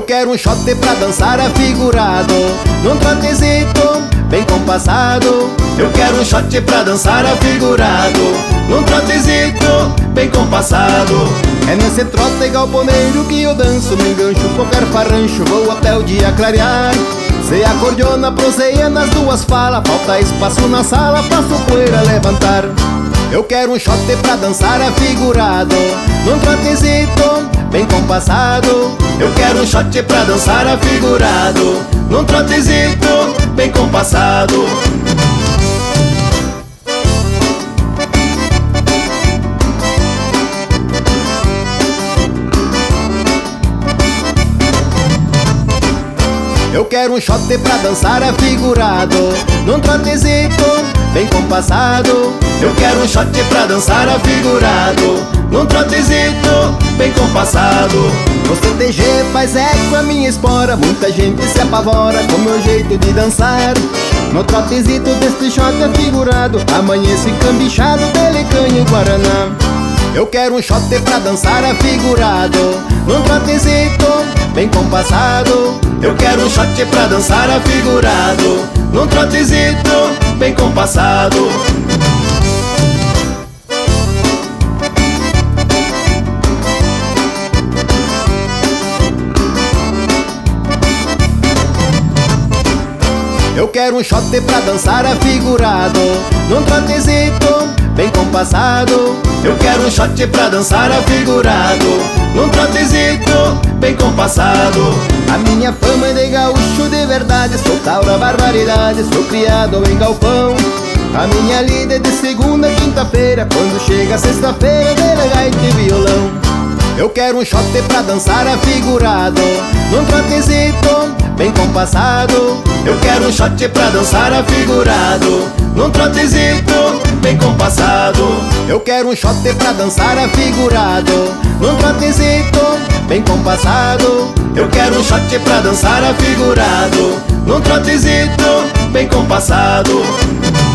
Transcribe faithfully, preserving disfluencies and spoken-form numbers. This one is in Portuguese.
quero um shot pra dançar afigurado, num trotezito bem compassado. Eu quero um shot pra dançar afigurado, num trotezito bem compassado. É nesse trote galponeiro que eu danço, me engancho, qualquer farrancho, vou até o dia clarear. Se acordeona, proseia nas duas falas, falta espaço na sala, faço poeira levantar. Eu quero um shot pra dançar afigurado, num trotezito bem compassado. Eu quero um shot pra dançar afigurado, num trotezito bem compassado. Eu quero um shot pra dançar afigurado, num trotezito bem compassado. Eu quero um shot pra dançar afigurado, num trotezito bem compassado. No C T G faz eco a minha espora, muita gente se apavora com meu jeito de dançar. No trotezito deste shot afigurado, amanheço cambichado, delecanha e guaraná. Eu quero um shot pra dançar afigurado, num trotezito bem compassado. Eu quero um shot pra dançar afigurado, num trotezito bem compassado. Eu quero um shot pra dançar afigurado, num trotezito bem compassado. Eu quero um shot pra dançar afigurado, num trotezito bem compassado. A minha fama é de gaúcho de verdade, sou taura barbaridade, sou criado em galpão. A minha lida é de segunda a quinta-feira, quando chega sexta-feira, de gaita e violão. Eu quero um shot pra dançar afigurado, num trotezito bem compassado. Eu quero um shot pra dançar afigurado, num trotezito bem compassado. Eu quero um shot pra dançar afigurado, num trotezito bem compassado. Eu quero um shot pra dançar afigurado, num trotezito bem compassado.